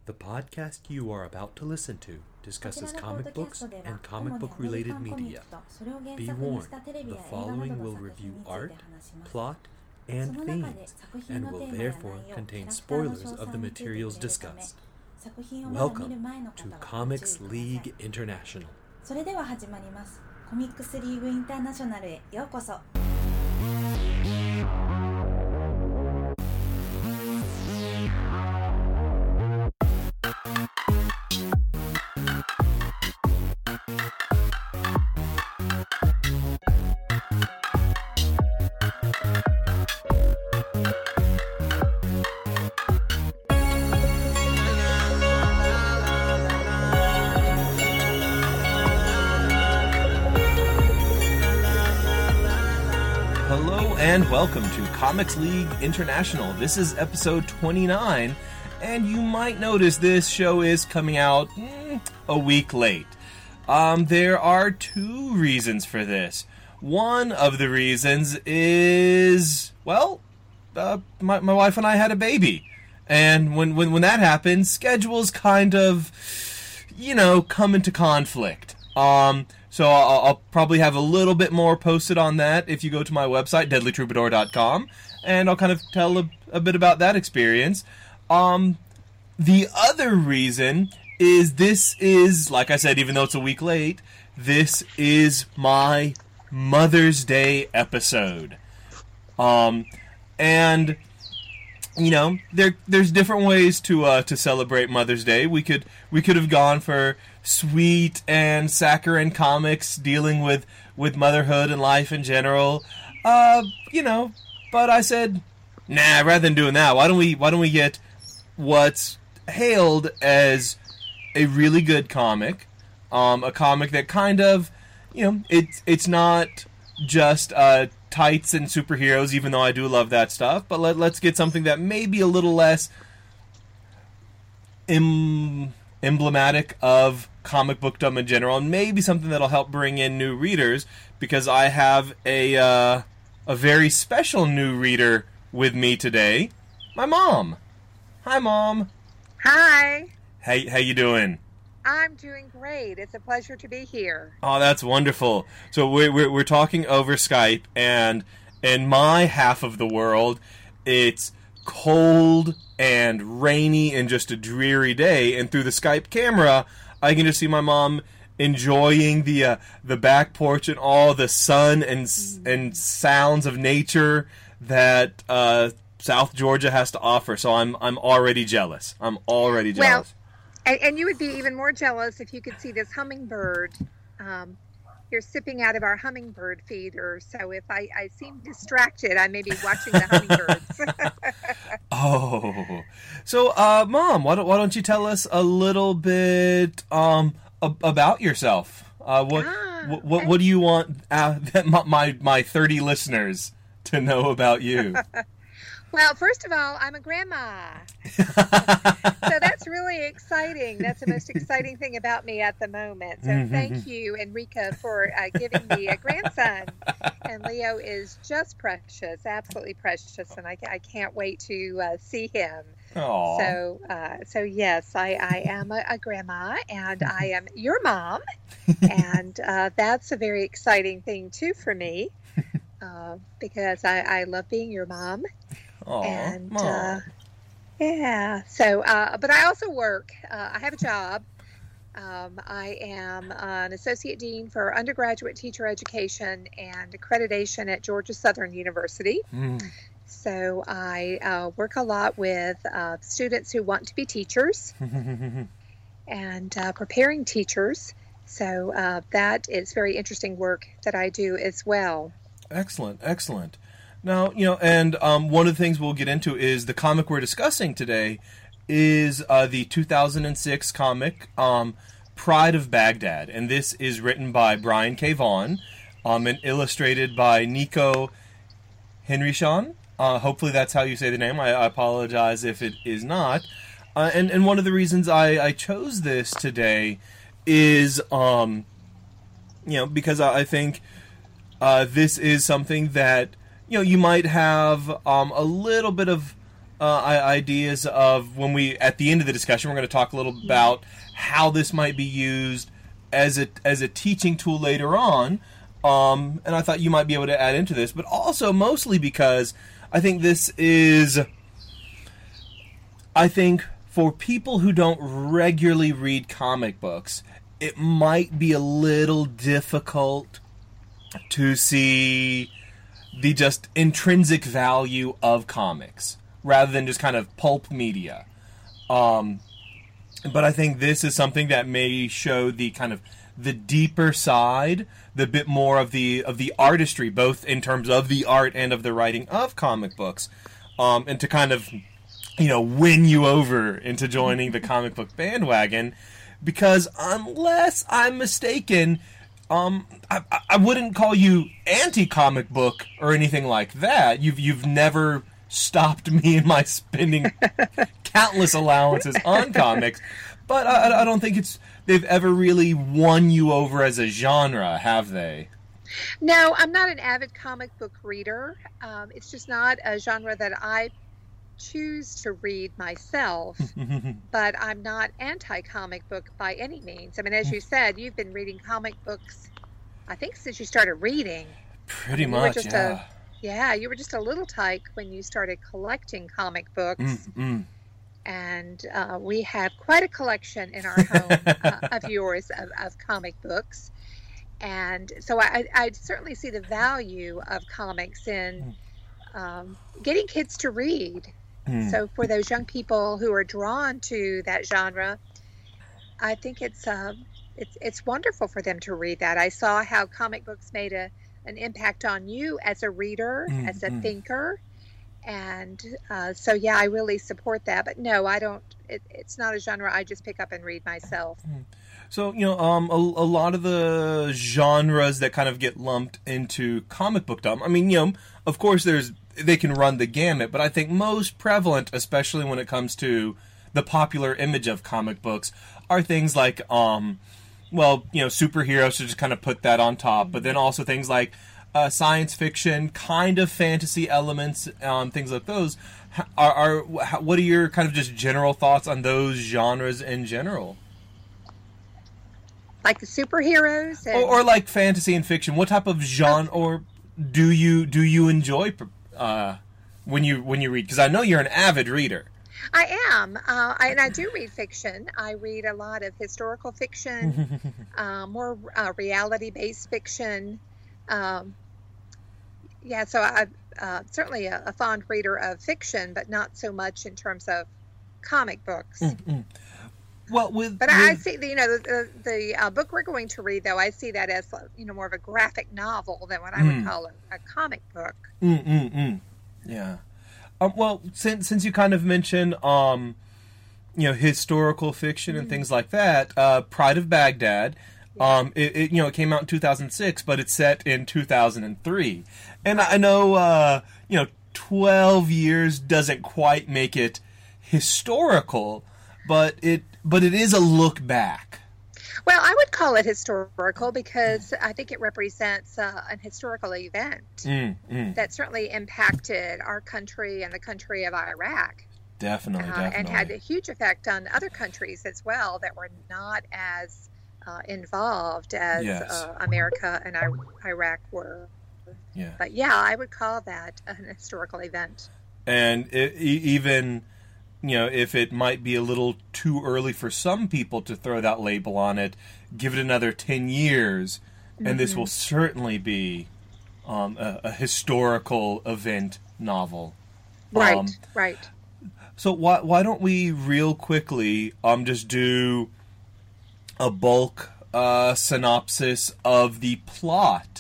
The podcast you are about to listen to discusses comic books and comic book related media. Be warned, the following will review art, plot, and themes, and will therefore contain spoilers of the materials discussed. Welcome to Comics League International. それでは始まります。コミックスリーグインターナショナルへようこそ。 And welcome to Comics League International. This is episode 29, and you might notice this show is coming out a week late. There are two reasons for this. One of the reasons is, well, my wife and I had a baby. And when that happens, schedules kind of, come into conflict. So I'll probably have a little bit more posted on that if you go to my website, deadlytroubadour.com, and I'll kind of tell a bit about that experience. The other reason is this is, like I said, even though it's a week late, this is my Mother's Day episode. And there's different ways to celebrate Mother's Day. We could have gone for sweet and saccharine comics dealing with motherhood and life in general. But I said, nah, rather than doing that, why don't we get what's hailed as a really good comic, a comic that kind of, it's not just tights and superheroes, even though I do love that stuff, but let's get something that may be a little less emblematic of comic bookdom in general, and maybe something that'll help bring in new readers, because I have a very special new reader with me today, my mom. Hi, Mom. Hi. How you doing? I'm doing great. It's a pleasure to be here. Oh, that's wonderful. So we're talking over Skype, and in my half of the world, it's cold and rainy and just a dreary day, and through the Skype camera, I can just see my mom enjoying the back porch and all the sun and sounds of nature that South Georgia has to offer. So I'm already jealous. Well, and you would be even more jealous if you could see this hummingbird. You're sipping out of our hummingbird feeder, so if I seem distracted, I may be watching the hummingbirds. Oh. So, Mom, why don't you tell us a little bit about yourself? What do you want my 30 listeners to know about you? Well, first of all, I'm a grandma. So that's really exciting. That's the most exciting thing about me at the moment. So thank you, Enrica, for giving me a grandson. And Leo is just precious, absolutely precious, and I can't wait to see him. Aww. So yes, I am a grandma, and I am your mom, and that's a very exciting thing, too, for me, because I love being your mom. Aww, and Mom. So but I also work. I have a job. I am an associate dean for undergraduate teacher education and accreditation at Georgia Southern University. So I work a lot with students who want to be teachers and preparing teachers. So that is very interesting work that I do as well. Excellent. Now, and one of the things we'll get into is the comic we're discussing today is the 2006 comic Pride of Baghdad, and this is written by Brian K. Vaughan and illustrated by Nico Henrichon. Hopefully that's how you say the name. I apologize if it is not. And one of the reasons I chose this today is, because I think this is something that you might have a little bit of ideas of when we, at the end of the discussion, we're going to talk a little about how this might be used as a teaching tool later on. And I thought you might be able to add into this, but also mostly because I think this is, for people who don't regularly read comic books, it might be a little difficult to see the just intrinsic value of comics rather than just kind of pulp media. But I think this is something that may show the kind of the deeper side, the bit more of the artistry, both in terms of the art and of the writing of comic books, and to kind of, win you over into joining the comic book bandwagon. Because unless I'm mistaken, I wouldn't call you anti-comic book or anything like that. You've never stopped me in my spending countless allowances on comics, but I don't think they've ever really won you over as a genre, have they? No, I'm not an avid comic book reader. It's just not a genre that I choose to read myself, but I'm not anti-comic book by any means. I mean, as you said, you've been reading comic books, I think, since you started reading. Pretty much, yeah. You were just a little tyke when you started collecting comic books. And we have quite a collection in our home of yours of comic books. And so I certainly see the value of comics in getting kids to read. So for those young people who are drawn to that genre, I think it's wonderful for them to read that. I saw how comic books made an impact on you as a reader, as a thinker. And so, yeah, I really support that. But no, I don't. It's not a genre I just pick up and read myself. So, a lot of the genres that kind of get lumped into comic bookdom, I mean, of course they can run the gamut, but I think most prevalent, especially when it comes to the popular image of comic books, are things like, superheroes, to just kind of put that on top, but then also things like science fiction, kind of fantasy elements, things like those. What are your kind of just general thoughts on those genres in general? Like the superheroes, or like fantasy and fiction. What type of genre or do you enjoy when you read? Because I know you're an avid reader. I am, and I do read fiction. I read a lot of historical fiction, more reality-based fiction. So I'm certainly a fond reader of fiction, but not so much in terms of comic books. Well, I see the book we're going to read, though. I see that as more of a graphic novel than what I would call a comic book. Yeah. Well, since you kind of mentioned historical fiction and things like that, Pride of Baghdad. It came out in 2006, but it's set in 2003, and I know 12 years doesn't quite make it historical, but it is a look back. Well, I would call it historical because I think it represents an historical event that certainly impacted our country and the country of Iraq. Definitely. And had a huge effect on other countries as well that were not as involved as America and Iraq were. Yeah. But yeah, I would call that an historical event. And even, if it might be a little too early for some people to throw that label on it, give it another 10 years, and this will certainly be a historical event novel. Right. So why don't we real quickly just do a bulk synopsis of the plot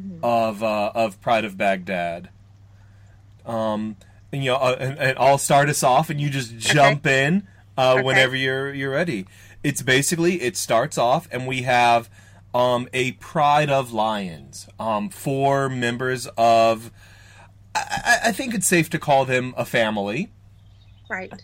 of Pride of Baghdad. And I'll start us off, and you just jump in whenever you're ready. It's basically, it starts off, and we have a pride of lions. 4 members of, I think it's safe to call them a family. Right.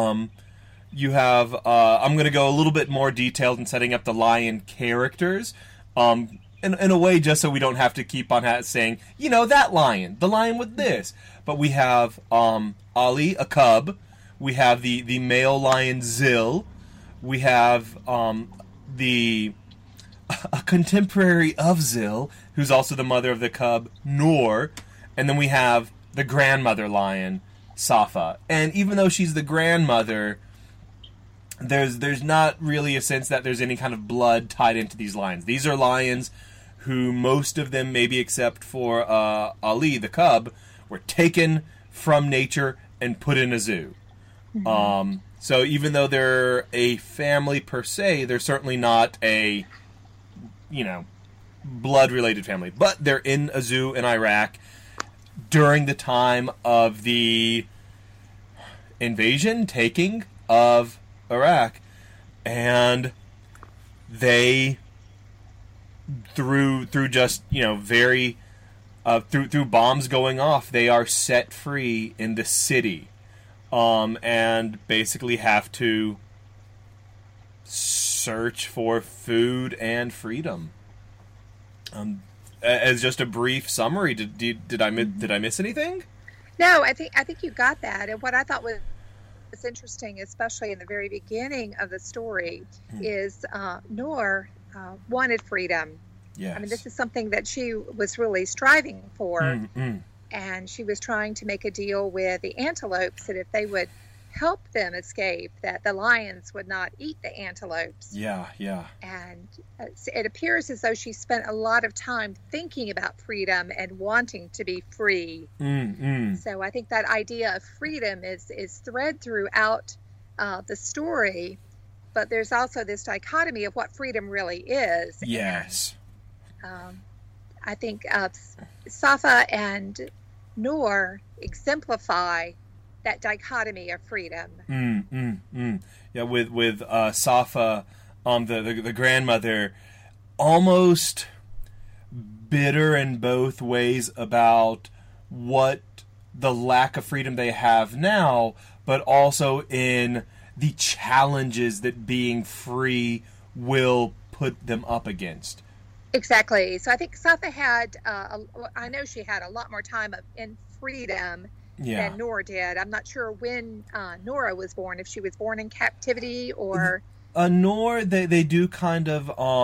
You have, I'm going to go a little bit more detailed in setting up the lion characters. in a way, just so we don't have to keep on saying, that lion, the lion with this. But we have Ali, a cub. We have the male lion Zil. We have a contemporary of Zil, who's also the mother of the cub, Noor. And then we have the grandmother lion, Safa. And even though she's the grandmother, there's not really a sense that there's any kind of blood tied into these lions. These are lions who, most of them, maybe except for Ali, the cub, were taken from nature and put in a zoo. Mm-hmm. So even though they're a family per se, they're certainly not a, blood-related family. But they're in a zoo in Iraq during the time of the taking of Iraq, and they, through just very through bombs going off, they are set free in the city, and basically have to search for food and freedom. As just a brief summary, did I miss anything? No, I think you got that. And what I thought was interesting, especially in the very beginning of the story, is Noor wanted freedom. Yes. I mean, this is something that she was really striving for. Mm-hmm. And she was trying to make a deal with the antelopes that if they would help them escape, that the lions would not eat the antelopes. Yeah. And it appears as though she spent a lot of time thinking about freedom and wanting to be free. Mm-hmm. So I think that idea of freedom is thread throughout the story, but there's also this dichotomy of what freedom really is. Yes. And, I think Safa and Noor exemplify that dichotomy of freedom. Yeah, with Safa, the grandmother, almost bitter in both ways about what the lack of freedom they have now, but also in the challenges that being free will put them up against. Exactly. So I think Safa had, I know she had a lot more time in freedom than Noor did. I'm not sure when Nora was born, if she was born in captivity or... Noor, they do kind of,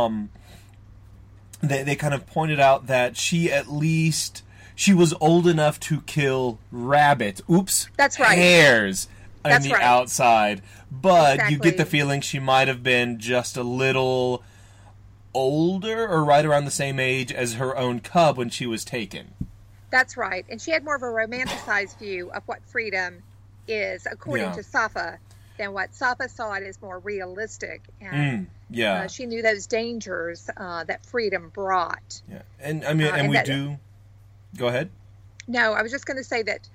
they kind of pointed out that she was old enough to kill rabbits. Oops. That's right. Hares on the outside. But you get the Exactly. feeling she might have been just a little older or right around the same age as her own cub when she was taken. That's right. And she had more of a romanticized view of what freedom is, according to Safa, than what Safa saw it as more realistic. And she knew those dangers that freedom brought. Yeah. And I mean, and we do... Go ahead. No, I was just going to say that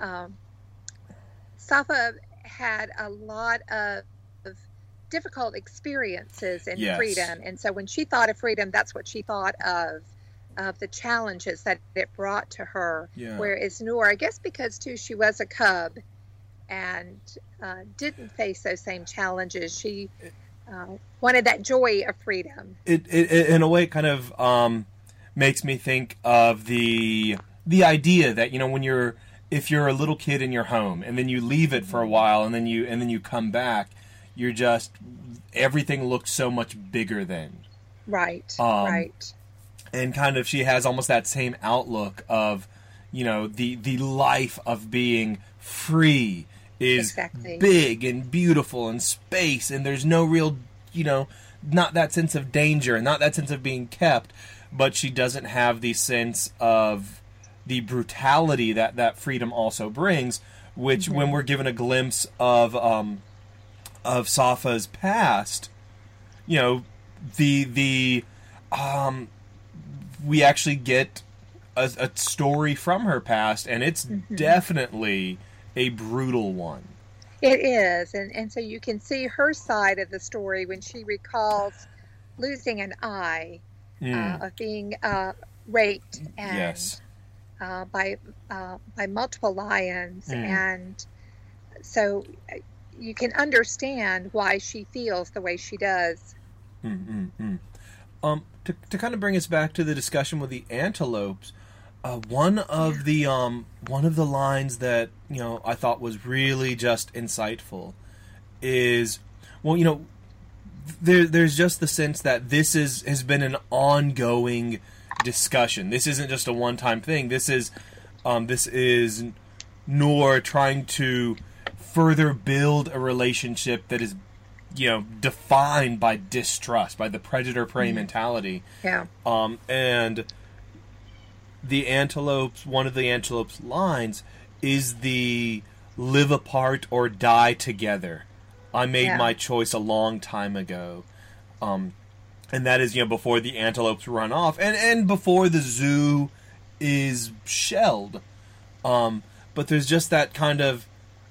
Safa had a lot of difficult experiences in freedom. And so when she thought of freedom, that's what she thought of the challenges that it brought to her. Yeah. Whereas Noor, I guess because too she was a cub and didn't face those same challenges, she wanted that joy of freedom. It in a way kind of makes me think of the idea that, if you're a little kid in your home and then you leave it for a while and then you come back, you're just, everything looks so much bigger then. Right. And kind of, she has almost that same outlook of, the life of being free is big and beautiful and space, and there's no real, not that sense of danger and not that sense of being kept, but she doesn't have the sense of the brutality that freedom also brings, which when we're given a glimpse of Safa's past, we actually get a story from her past, and it's definitely a brutal one. It is, and so you can see her side of the story when she recalls losing an eye, of being raped and by multiple lions, and so you can understand why she feels the way she does. To kind of bring us back to the discussion with the antelopes, one of the lines that I thought was really just insightful is, there's just the sense that this has been an ongoing discussion. This isn't just a one-time thing. This is Noor trying to further build a relationship that is defined by distrust, by the predator-prey mentality. Yeah. And the antelopes, one of the antelopes' lines is the live apart or die together. I made my choice a long time ago. And that is, before the antelopes run off and before the zoo is shelled. But there's just that kind of,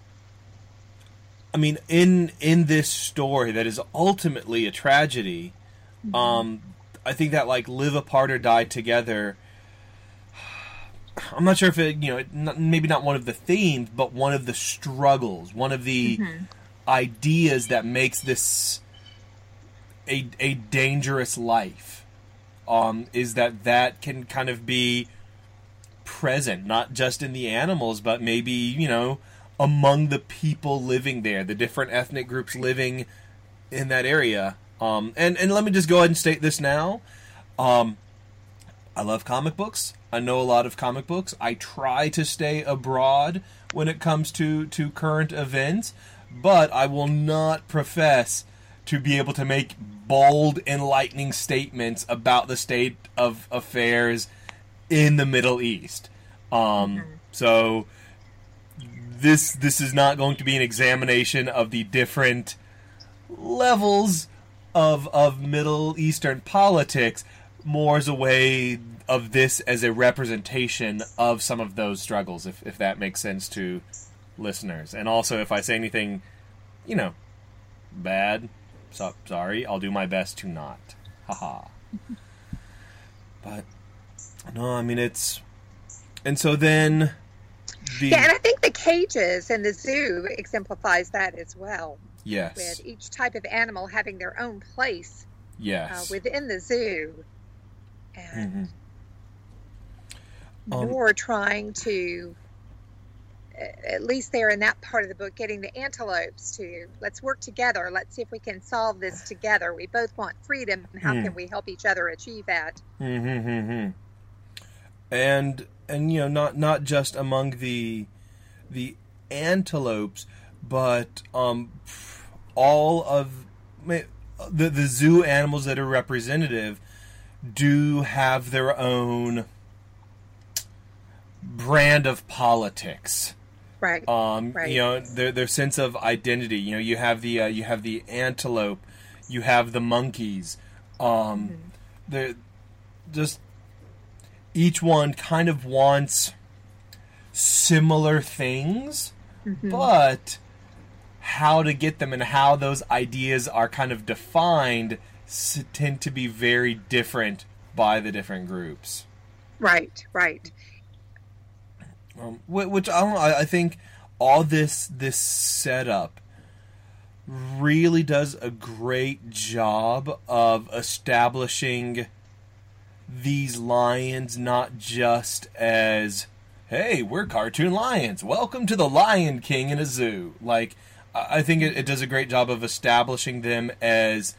in this story that is ultimately a tragedy, I think that, live apart or die together, I'm not sure if it, maybe not one of the themes, but one of the struggles, one of the ideas that makes this a dangerous life, is that can kind of be present, not just in the animals, but maybe, among the people living there, the different ethnic groups living in that area. And let me just go ahead and state this now. I love comic books. I know a lot of comic books. I try to stay abroad when it comes to current events, but I will not profess to be able to make bold, enlightening statements about the state of affairs in the Middle East. So this is not going to be an examination of the different levels of Middle Eastern politics, more as a way of this as a representation of some of those struggles, if that makes sense to listeners. And also, if I say anything, bad, sorry, I'll do my best to not. Haha. But, no, it's... And so then... and I think the cages in the zoo exemplifies that as well. Yes. With each type of animal having their own place within the zoo. And Noor trying to, at least there in that part of the book, getting the antelopes to, let's work together. Let's see if we can solve this together. We both want freedom, and how can we help each other achieve that? And not just among the antelopes, but all of the zoo animals that are representative do have their own brand of politics. Right. Their sense of identity. You have the antelope, you have the monkeys. They're just, each one kind of wants similar things, but how to get them and how those ideas are kind of defined tend to be very different by the different groups. Right. Which I think all this setup really does a great job of establishing these lions not just as, hey, we're cartoon lions, welcome to the Lion King in a zoo. I think it does a great job of establishing them as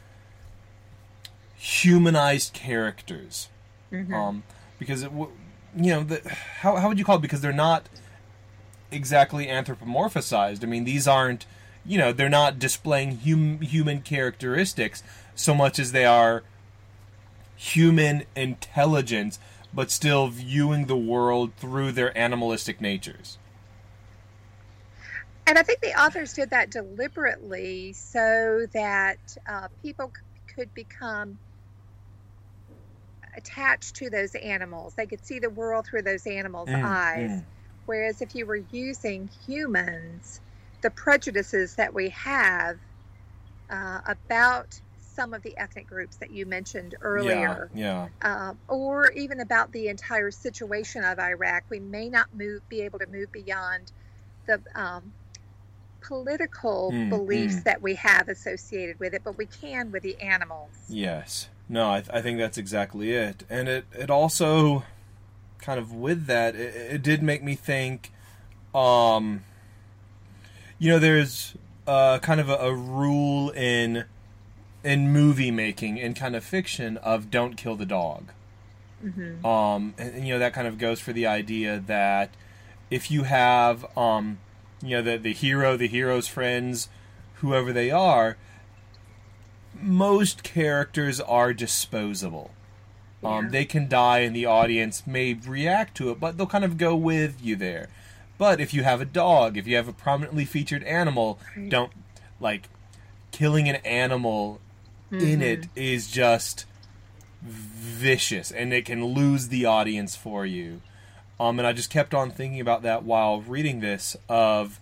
humanized characters. Because how would you call it? Because they're not exactly anthropomorphized. These aren't, they're not displaying human characteristics so much as they are human intelligence, but still viewing the world through their animalistic natures. And I think the authors did that deliberately so that people could become attached to those animals. They could see the world through those animals' eyes. Whereas if you were using humans, the prejudices that we have about some of the ethnic groups that you mentioned earlier, or even about the entire situation of Iraq, we may not be able to move beyond the political beliefs that we have associated with it, but we can with the animals. Yes. No, I think that's exactly it. And it also, kind of with that, it did make me think, there's kind of a rule in movie making, in kind of fiction, of don't kill the dog. Mm-hmm. And that kind of goes for the idea that if you have, the hero, the hero's friends, whoever they are, most characters are disposable. Yeah. They can die and the audience may react to it, but they'll kind of go with you there. But if you have a dog, if you have a prominently featured animal, don't, killing an animal in it is just vicious, and it can lose the audience for you. And I just kept on thinking about that while reading this, of,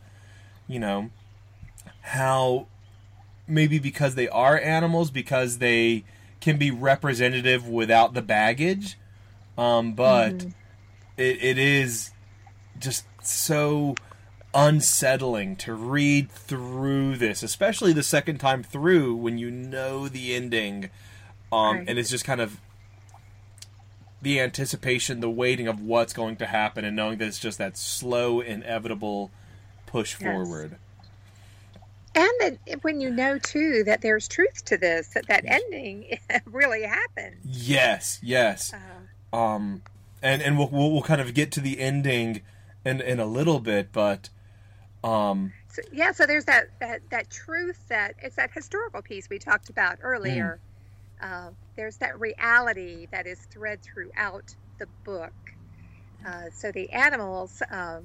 how maybe because they are animals, because they can be representative without the baggage, but it is just so unsettling to read through this, especially the second time through when you know the ending, and it's just kind of the anticipation, the waiting of what's going to happen, and knowing that it's just that slow, inevitable push forward. And that when you know, too, that there's truth to this, that ending really happened. Yes. And we'll kind of get to the ending in a little bit, but so there's that truth, that it's that historical piece we talked about earlier. There's that reality that is thread throughout the book. So the animals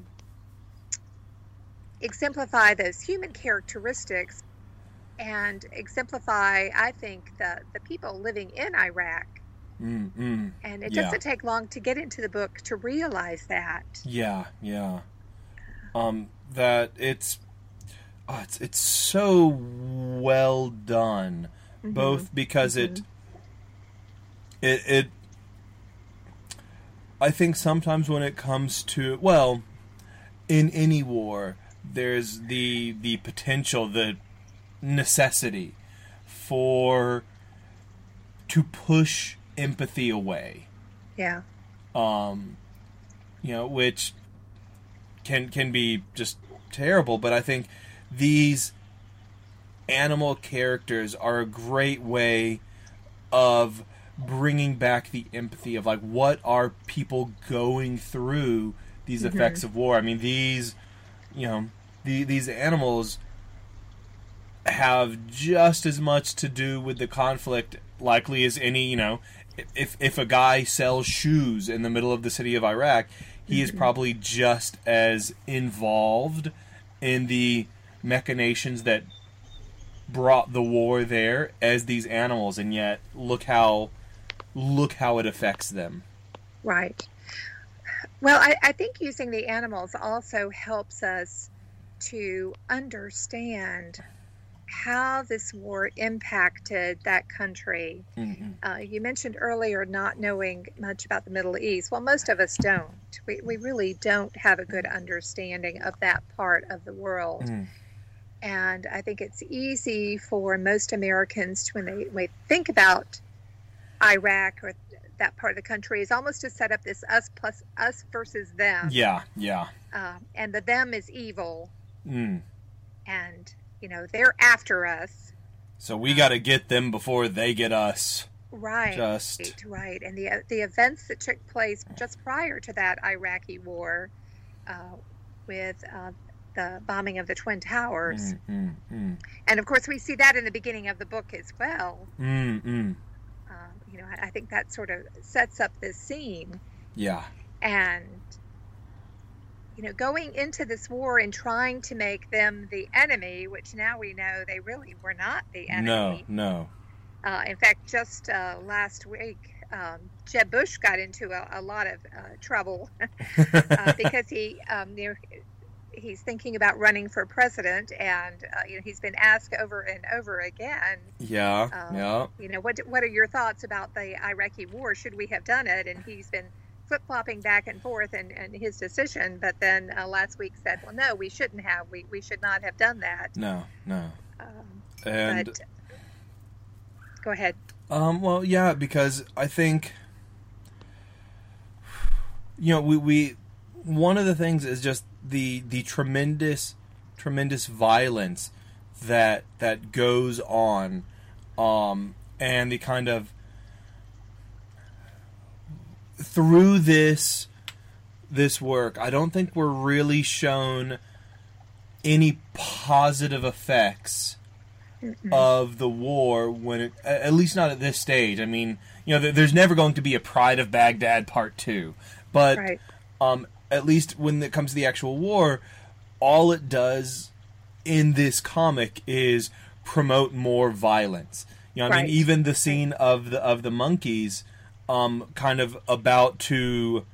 exemplify those human characteristics and exemplify, I think, the people living in Iraq. And it doesn't take long to get into the book to realize that. Yeah. That it's so well done, both because it I think sometimes when it comes to, well, in any war, there's the potential, the necessity to push empathy away. Yeah. Which can be just terrible, but I think these animal characters are a great way of bringing back the empathy of, what are people going through these effects of war. I mean, these animals have just as much to do with the conflict, likely, as any, if a guy sells shoes in the middle of the city of Iraq, he is probably just as involved in the machinations that brought the war there as these animals, and yet look how it affects them. Right. Well, I think using the animals also helps us to understand how this war impacted that country. You mentioned earlier not knowing much about the Middle East. Well, most of us don't. We really don't have a good understanding of that part of the world. And I think it's easy for most Americans to, when they think about Iraq or that part of the country, is almost to set up this us versus them. Yeah. And the them is evil. And they're after us. So we got to get them before they get us. Right. Right. And the events that took place just prior to that Iraqi war, with the bombing of the Twin Towers. And of course, we see that in the beginning of the book as well. I think that sort of sets up this scene. Yeah. And going into this war and trying to make them the enemy, which now we know they really were not the enemy. No. In fact, just last week, Jeb Bush got into a lot of trouble because he's thinking about running for president, and he's been asked over and over again. Yeah. What are your thoughts about the Iraqi war? Should we have done it? And he's been flip-flopping back and forth in his decision, but then last week said, well, no, we shouldn't have. We should not have done that. No. But, go ahead. Well, yeah, because I think, we one of the things is just the tremendous violence that goes on, and the kind of through this work, I don't think we're really shown any positive effects of the war at least not at this stage. I mean, there's never going to be a Pride of Baghdad Part 2, but Right. At least when it comes to the actual war, all it does in this comic is promote more violence. I Right. mean, even the scene of the monkeys, kind of about to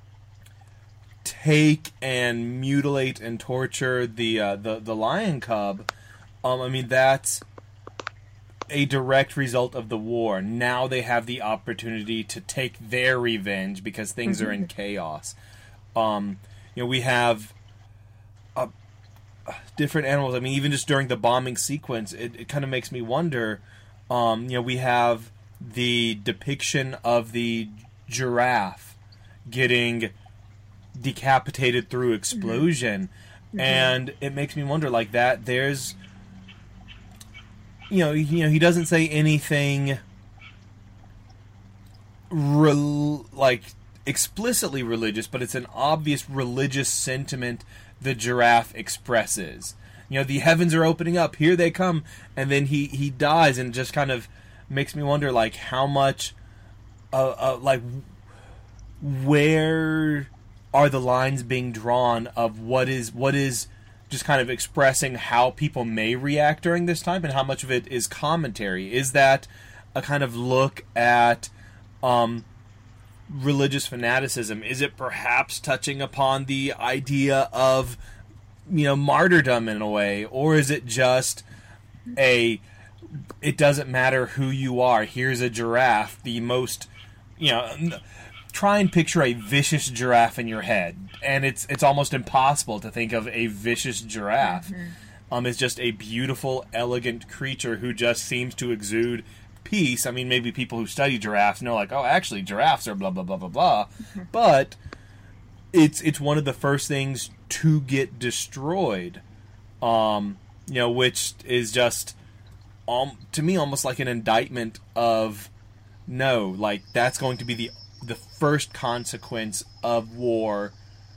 take and mutilate and torture the lion cub. I mean, that's a direct result of the war. Now they have the opportunity to take their revenge because things are in chaos. We have different animals. I mean, even just during the bombing sequence, it kind of makes me wonder. We have the depiction of the giraffe getting decapitated through explosion, and it makes me wonder, like, that there's he doesn't say anything explicitly religious, but it's an obvious religious sentiment the giraffe expresses. The heavens are opening up, here they come, and then he dies, and it just kind of makes me wonder, like, how much where are the lines being drawn of what is just kind of expressing how people may react during this time, and how much of it is commentary? Is that a kind of look at religious fanaticism? Is it perhaps touching upon the idea of martyrdom in a way, or is it just it doesn't matter who you are, here's a giraffe, the most try and picture a vicious giraffe in your head, and it's almost impossible to think of a vicious giraffe. It's just a beautiful, elegant creature who just seems to exude peace. I mean, maybe people who study giraffes know, like, oh, actually, giraffes are blah, blah, blah, blah, blah. But it's one of the first things to get destroyed, which is just, to me, almost like an indictment of, no, like, that's going to be the first consequence of war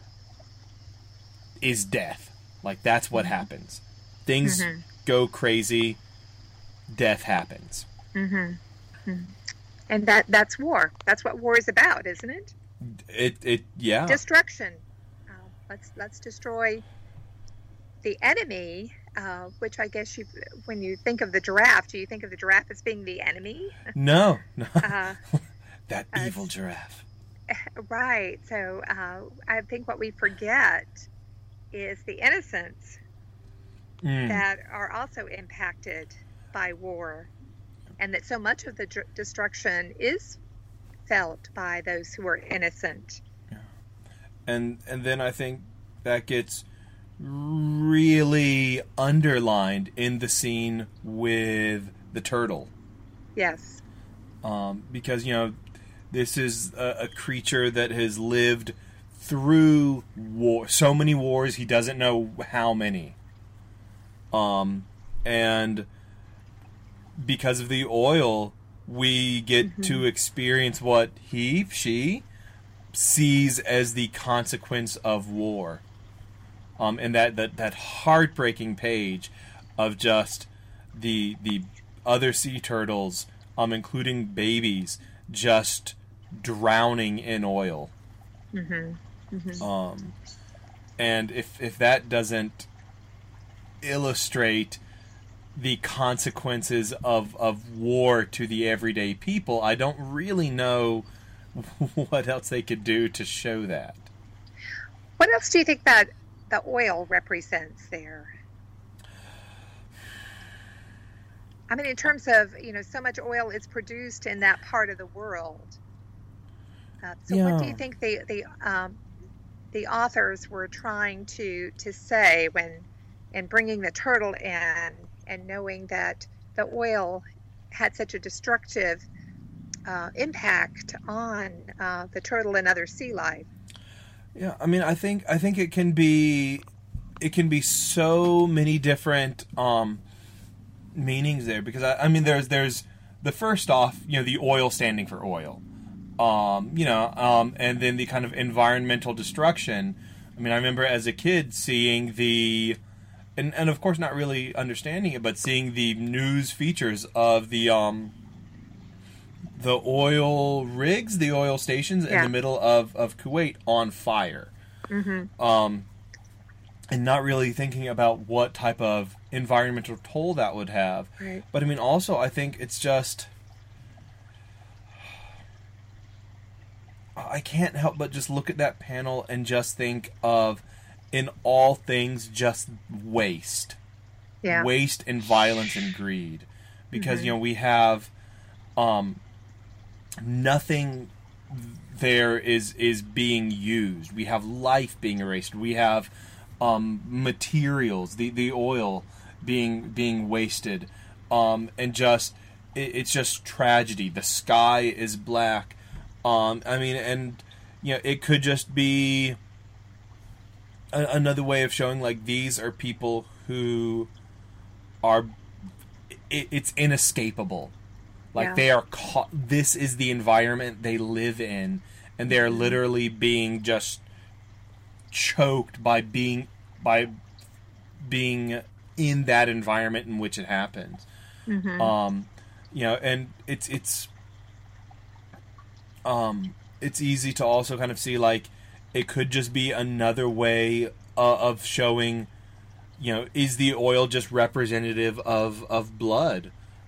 is death. Like, that's what happens. Things go crazy, death happens. And that's war. That's what war is about, isn't it? Yeah. Destruction. Let's destroy the enemy. Which I guess when you think of the giraffe, do you think of the giraffe as being the enemy? No. That evil giraffe. Right. So I think what we forget is the innocents that are also impacted by war, and that so much of the destruction is felt by those who are innocent. Yeah. And then I think that gets really underlined in the scene with the turtle. Yes. Because, this is a creature that has lived through war, so many wars, he doesn't know how many. And because of the oil, we get to experience what she sees as the consequence of war. And that heartbreaking page of just the other sea turtles, including babies, just drowning in oil. And if that doesn't illustrate the consequences of war to the everyday people, I don't really know what else they could do to show that. What else do you think that the oil represents there? I mean, in terms of, so much oil is produced in that part of the world. What do you think the authors were trying to say in bringing the turtle in, and knowing that the oil had such a destructive impact on the turtle and other sea life. Yeah, I mean, I think it can be so many different meanings there, because I mean, there's the first off, the oil standing for oil, and then the kind of environmental destruction. I mean, I remember as a kid seeing and of course not really understanding it, but seeing the news features of the oil rigs, the oil stations in the middle of Kuwait on fire. Mm-hmm. And not really thinking about what type of environmental toll that would have. Right. But I mean, also, I think it's just, I can't help but just look at that panel and just think of, in all things, just waste. Yeah. Waste and violence and greed. Because, Mm-hmm. we have nothing there is being used. We have life being erased. We have materials, the oil being wasted, and just it's just tragedy. The sky is black. I mean, and it could just be another way of showing, like, these are people who are. It's inescapable. Like, they are caught. This is the environment they live in, and they are literally being just choked by being in that environment in which it happens. Mm-hmm. And it's easy to also kind of see, like, it could just be another way of showing, is the oil just representative of blood?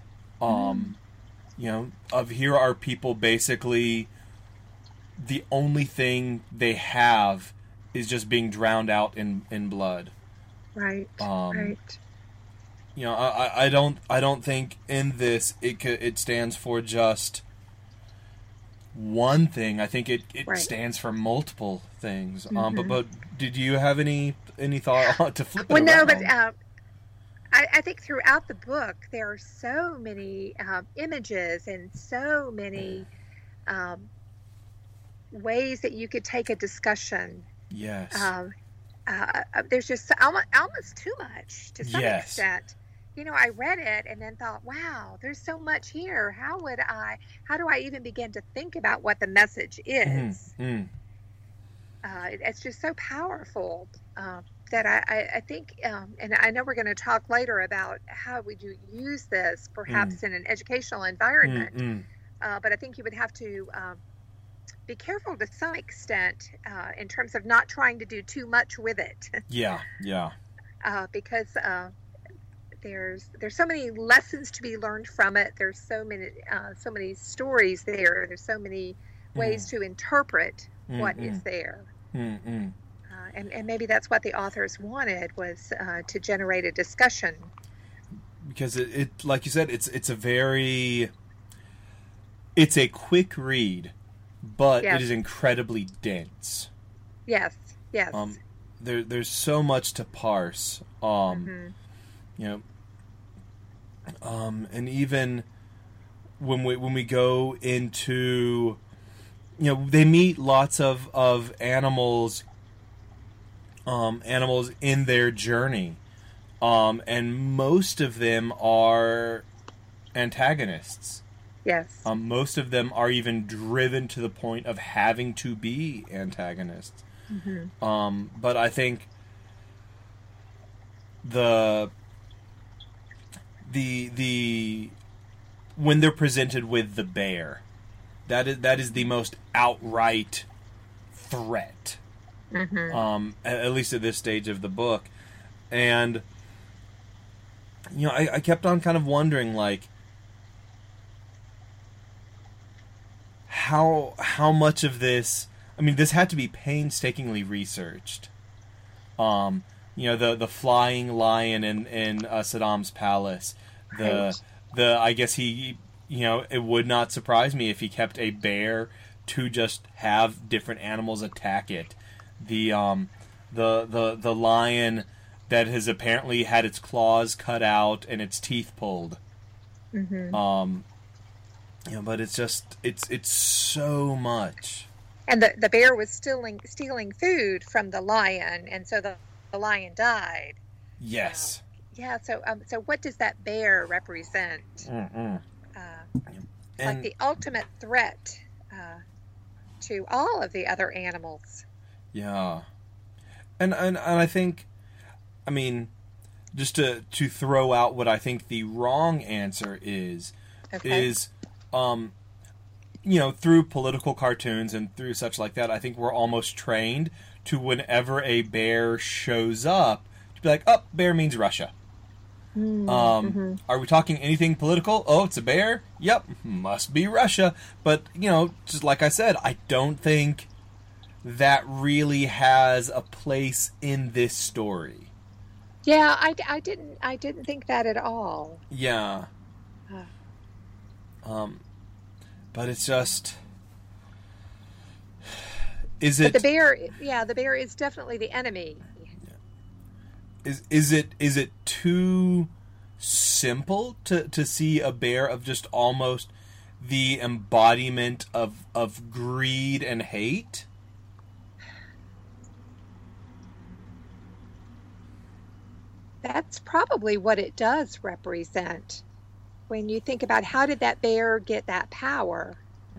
Of here are people basically, the only thing they have is just being drowned out in blood. Right. Right. I don't think in this it stands for just one thing. I think it Right. stands for multiple things. Mm-hmm. But did you have any thought to flip it Well, no, around? but I think throughout the book there are so many images and so many ways that you could take a discussion. Yes. There's just almost too much to some Yes. extent. I read it and then thought, wow, there's so much here. How do I even begin to think about what the message is? Mm-hmm. It's just so powerful that I think, and I know we're going to talk later about how would you use this perhaps in an educational environment, but I think you would have to be careful to some extent in terms of not trying to do too much with it. Yeah. Because there's so many lessons to be learned from it. There's so many stories there. There's so many ways to interpret what is there. Mm-mm. And maybe that's what the authors wanted, was to generate a discussion. Because it like you said, it's a quick read, but Yes. it is incredibly dense. Yes. There's so much to parse. And even when we go into, they meet lots of animals in their journey, and most of them are antagonists. Yes. Most of them are even driven to the point of having to be antagonists. But I think the when they're presented with the bear, that is the most outright threat. At least at this stage of the book. And I kept on kind of wondering, like, how much of this, I mean, this had to be painstakingly researched. The flying lion in Saddam's palace. I guess he, it would not surprise me if he kept a bear to just have different animals attack it. The lion that has apparently had its claws cut out and its teeth pulled. But it's just it's so much. And the bear was stealing food from the lion, and so the lion died. Yes. So what does that bear represent? Like the ultimate threat to all of the other animals. Yeah. And I think, I mean, just to throw out what I think the wrong answer is, through political cartoons and through such like that, I think we're almost trained to, whenever a bear shows up, to be like, oh, bear means Russia. Are we talking anything political? Oh, it's a bear? Yep, must be Russia. But, just like I said, I don't think that really has a place in this story. Yeah, I didn't think that at all. Yeah. But it's just, But the bear is definitely the enemy. Is it too simple to see a bear of just almost the embodiment of greed and hate? That's probably what it does represent. When you think about how did that bear get that power?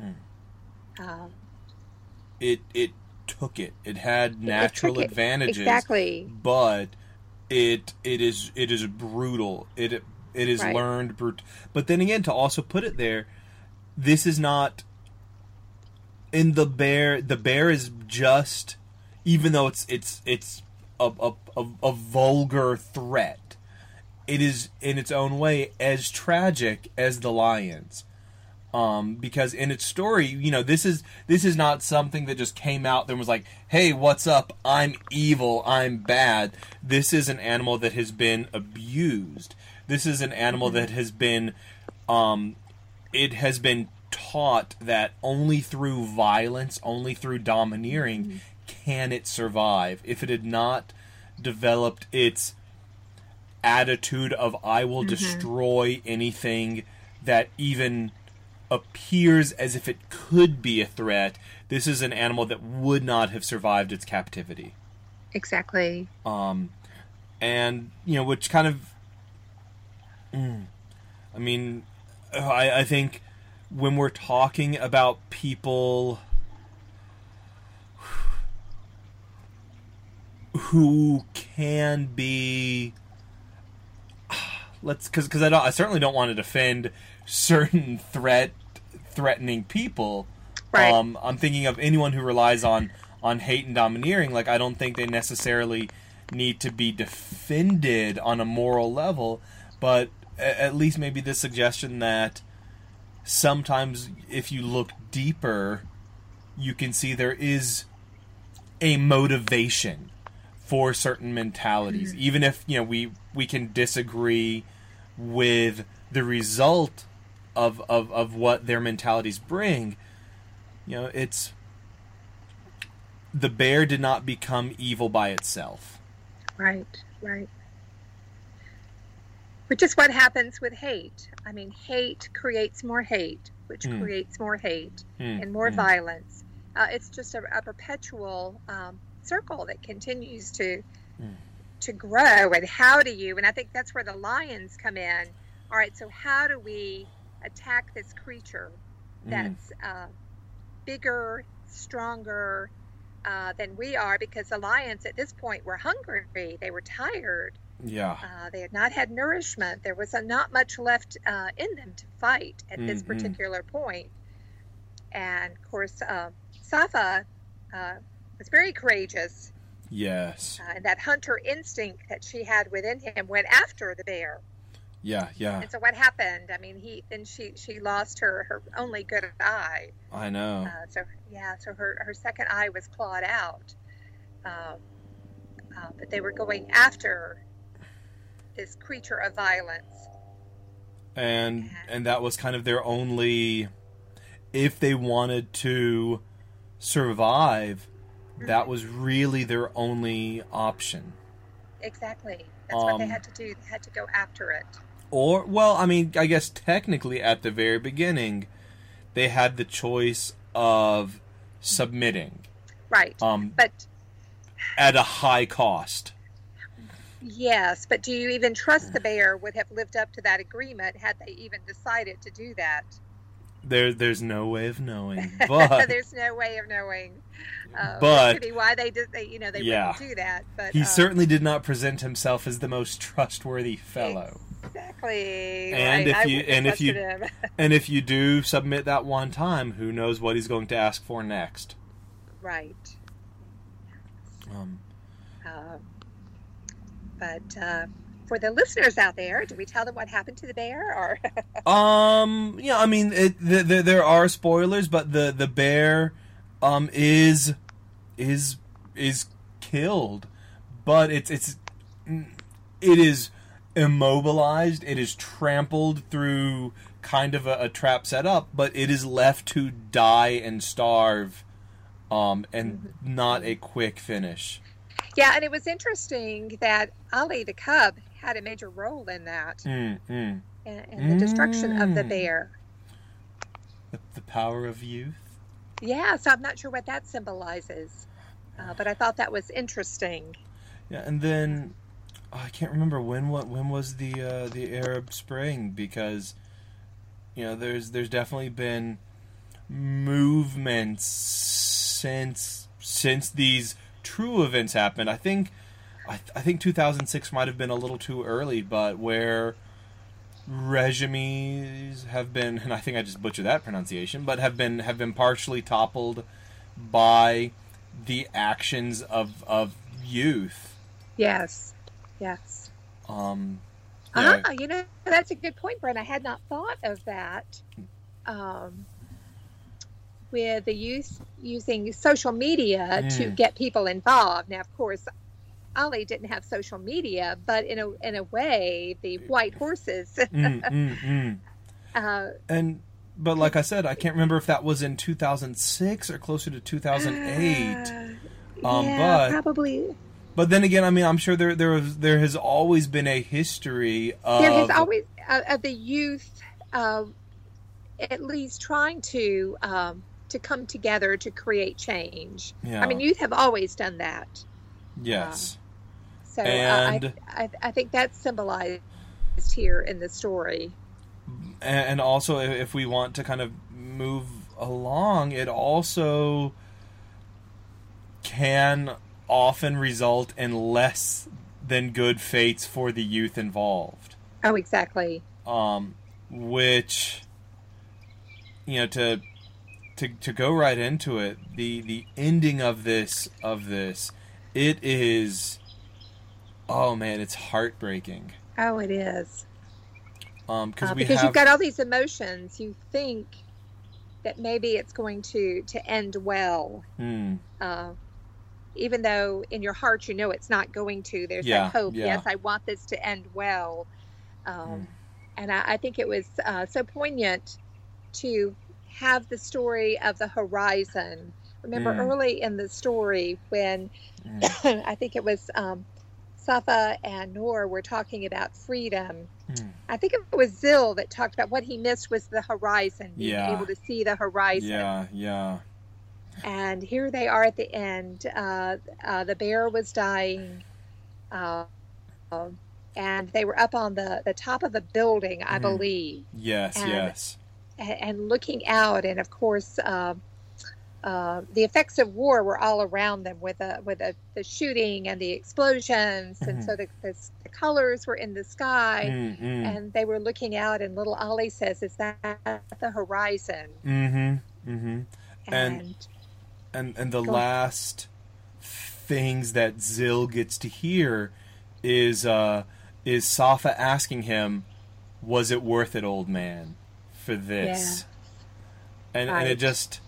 It took it. It had natural advantages. Exactly. But it is brutal. It is Right. learned but then again, to also put it there, this is not in the bear is just, even though it's a vulgar threat, it is in its own way as tragic as the lions. Because in its story, this is not something that just came out and was like, hey, what's up? I'm evil. I'm bad. This is an animal that has been abused. This is an animal that has been, it has been taught that only through violence, only through domineering can it survive. If it had not developed its attitude of I will destroy anything that even appears as if it could be a threat, this is an animal that would not have survived its captivity. Exactly. And which kind of I think when we're talking about people who can be, because I certainly don't want to defend certain threatening people. Right. I'm thinking of anyone who relies on hate and domineering. Like, I don't think they necessarily need to be defended on a moral level, but at least maybe this suggestion that sometimes if you look deeper, you can see there is a motivation for certain mentalities, even if we can disagree with the result of what their mentalities bring. It's, the bear did not become evil by itself. Right. Which is what happens with hate. I mean, hate creates more hate, which creates more hate and more violence. It's just a perpetual circle that continues to grow. And how do you? And I think that's where the lions come in. All right, so how do we attack this creature that's bigger, stronger than we are? Because the lions at this point were hungry. They were tired. Yeah. They had not had nourishment. There was not much left in them to fight at this particular point. And of course, Safa was very courageous. Yes. And that hunter instinct that she had within him went after the bear. Yeah. And so what happened? I mean, she lost her only good eye. I know. So her second eye was clawed out. But they were going after this creature of violence. And that was kind of their only, if they wanted to survive, that was really their only option. Exactly. That's what they had to do. They had to go after it. Or, well, I mean, I guess technically at the very beginning, they had the choice of submitting. Right. But at a high cost. Yes, but do you even trust the bear would have lived up to that agreement had they even decided to do that? There's no way of knowing. But there's no way of knowing. But that could be why they did. They wouldn't do that. But he certainly did not present himself as the most trustworthy fellow. Exactly. And right. if you do submit that one time, who knows what he's going to ask for next? Right. But for the listeners out there, do we tell them what happened to the bear? Or yeah, I mean, there are spoilers, but the bear is killed, but it is immobilized. It is trampled through kind of a trap set up, but it is left to die and starve, and not a quick finish. Yeah, and it was interesting that Ali the cub had a major role in that, in the destruction of the bear. The power of youth? Yeah, so I'm not sure what that symbolizes, but I thought that was interesting. Yeah, and then I can't remember when was the Arab Spring, because there's definitely been movements since these true events happened. I think 2006 might have been a little too early, but where regimes have been, and I think I just butchered that pronunciation, but have been partially toppled by the actions of youth. Yes. Yeah. That's a good point, Brent. I had not thought of that. With the youth using social media to get people involved. Now, of course, Ali didn't have social media, but in a way, the white horses. But like I said, I can't remember if that was in 2006 or closer to 2008. But probably. But then again, I mean, I'm sure there has always been a history of. There has always of the youth, at least trying to come together to create change. Yeah. I mean, youth have always done that. Yes. So I think that's symbolized here in the story. And also, if we want to kind of move along, it also can often result in less than good fates for the youth involved. Oh, exactly. Which, to go right into it, the ending of this, it is, oh man, it's heartbreaking. Oh, it is. Because you've got all these emotions, you think that maybe it's going to end well. Even though in your heart it's not going to. There's that hope. Yeah. Yes, I want this to end well. And I think it was so poignant to have the story of the horizon. Remember early in the story when I think it was Safa and Noor were talking about freedom. I think it was Zil that talked about what he missed was the horizon, being able to see the horizon. Yeah. And here they are at the end. The bear was dying, and they were up on the top of a building, I believe. Yes. And looking out, and of course, the effects of war were all around them with the shooting and the explosions, and so the colors were in the sky, and they were looking out, and little Ali says, "Is that the horizon?" And the last things that Zil gets to hear is Safa asking him, "Was it worth it, old man, for this?" And it just,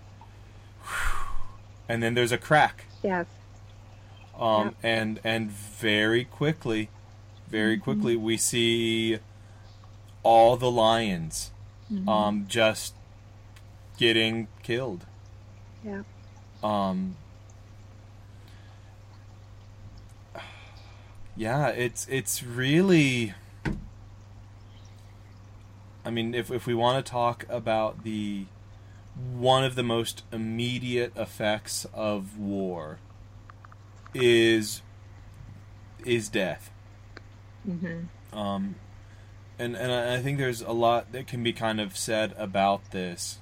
and then there's a crack. Yes. And very quickly we see all the lions just getting killed. Yeah. Yeah, it's really, I mean, if we want to talk about one of the most immediate effects of war is death. Mm-hmm. And I think there's a lot that can be kind of said about this,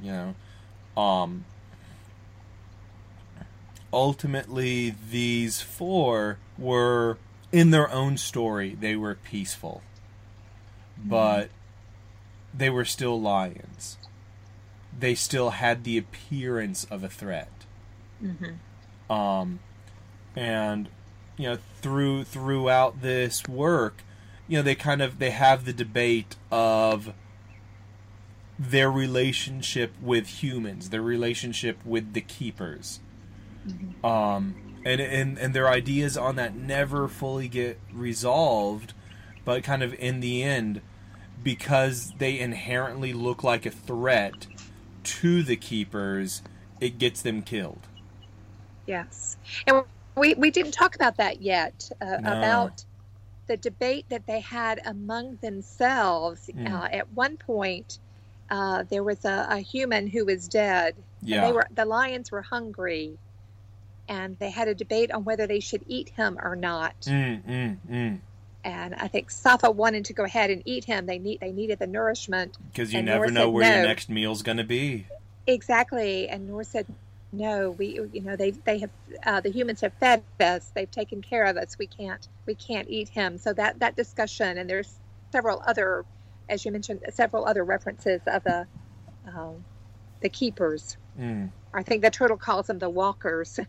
ultimately these four were, in their own story, they were peaceful. But they were still lions. They still had the appearance of a threat. Mm-hmm. And throughout this work, they have the debate of their relationship with humans, their relationship with the keepers. Mm-hmm. And their ideas on that never fully get resolved, but kind of in the end, because they inherently look like a threat to the keepers, it gets them killed. Yes. And we didn't talk about that yet, No. about the debate that they had among themselves. At one point, there was a human who was dead. Yeah. And the lions were hungry, and they had a debate on whether they should eat him or not. And I think Safa wanted to go ahead and eat him. They needed the nourishment. Because you and never Noor know said where your no. next meal's going to be. Exactly. And Noor said, no, they have, the humans have fed us. They've taken care of us. We can't eat him. So that discussion, and there's several other, as you mentioned, several other references of the keepers. I think the turtle calls them the walkers.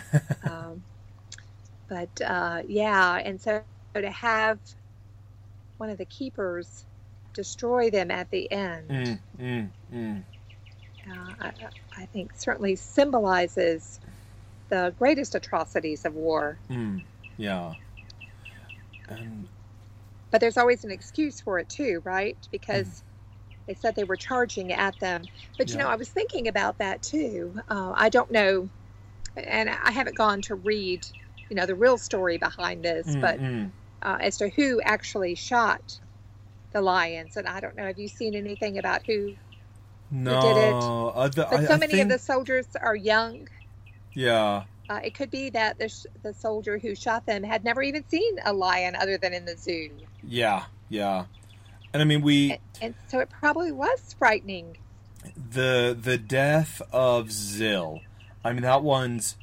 And so to have one of the keepers destroy them at the end, I think certainly symbolizes the greatest atrocities of war. Yeah. But there's always an excuse for it too, right? Because they said they were charging at them. But I was thinking about that too. I don't know, and I haven't gone to read, the real story behind this, but as to who actually shot the lions, and I don't know. Have you seen anything about who did it? But so many of the soldiers are young. Yeah. It could be that the soldier who shot them had never even seen a lion other than in the zoo. Yeah. And I mean, and so it probably was frightening. The death of Zil, I mean, that one's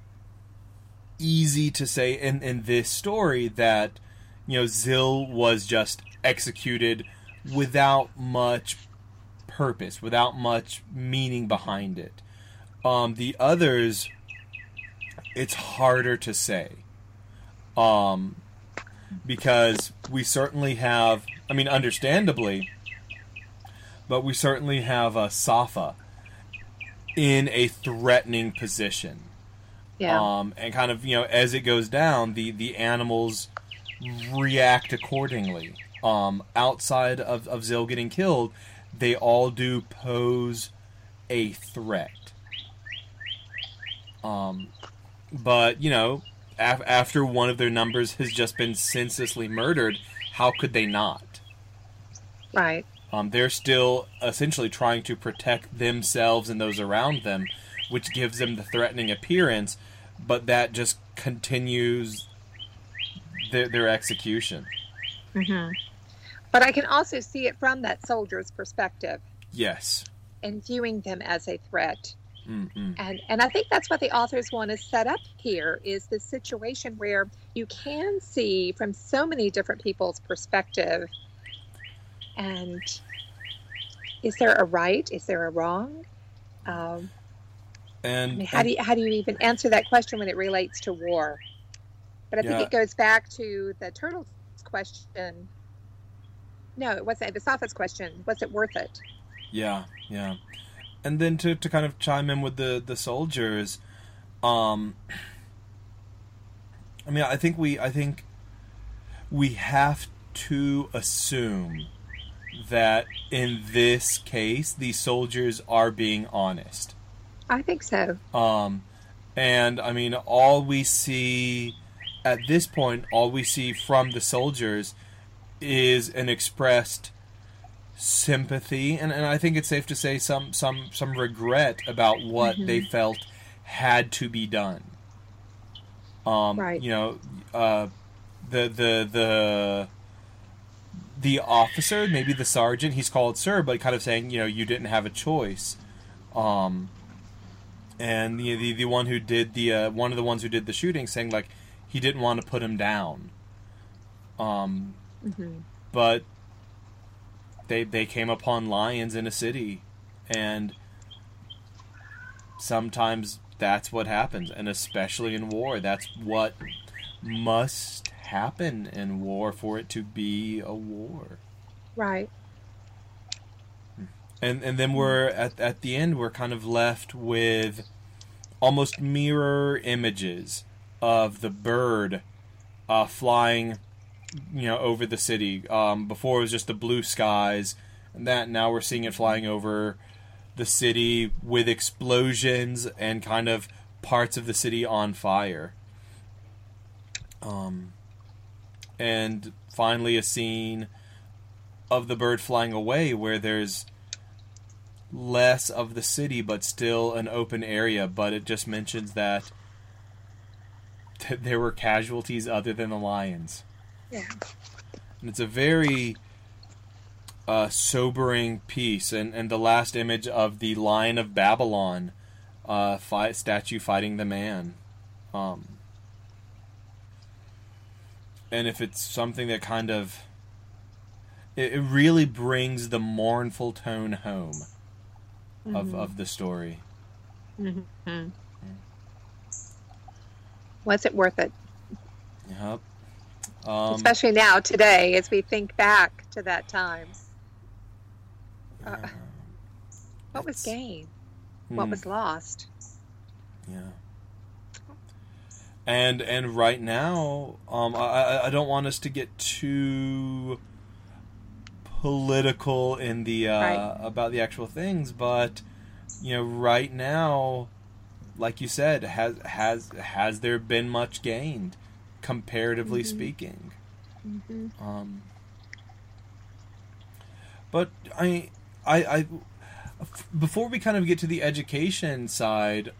easy to say in this story that, Zil was just executed without much purpose, without much meaning behind it. The others, it's harder to say. Because we certainly have, I mean, understandably, but we certainly have Safa in a threatening position. Yeah. And kind of, as it goes down, the animals react accordingly. Outside of Zil getting killed, they all do pose a threat. But, after one of their numbers has just been senselessly murdered, how could they not? Right. They're still essentially trying to protect themselves and those around them, which gives them the threatening appearance, but that just continues their execution. Mm-hmm. But I can also see it from that soldier's perspective. Yes. And viewing them as a threat. Mm-hmm. And I think that's what the authors want to set up here, is this situation where you can see from so many different people's perspective. And is there a right? Is there a wrong? How do you even answer that question when it relates to war? But I think it goes back to the turtle's question. No, it wasn't. The Safa's question. Was it worth it? Yeah. And then to kind of chime in with the soldiers, I think we have to assume that in this case the soldiers are being honest. I think so. And I mean, all we see at this point, from the soldiers is an expressed sympathy, and I think it's safe to say some regret about what they felt had to be done. Right. You know, the officer, maybe the sergeant, he's called sir, but kind of saying, you know, you didn't have a choice. And the one who did one of the ones who did the shooting saying, like, he didn't want to put him down. But they came upon lions in a city, and sometimes that's what happens, and especially in war, that's what must happen in war for it to be a war. Right. And then we're at the end, we're kind of left with almost mirror images of the bird flying, you know, over the city. Before it was just the blue skies, and that now we're seeing it flying over the city with explosions and kind of parts of the city on fire. And finally a scene of the bird flying away where there's less of the city but still an open area, but it just mentions that there were casualties other than the lions. Yeah. And it's a very sobering piece, and the last image of the Lion of Babylon statue fighting the man. And if it's something that kind of... It really brings the mournful tone home of the story. Was it worth it? Yep. Especially now, today, as we think back to that time. What was gained? What was lost? Yeah. And right now, I don't want us to get too political in the about the actual things, but you know, right now, like you said, has there been much gained, comparatively speaking? But I before we kind of get to the education side,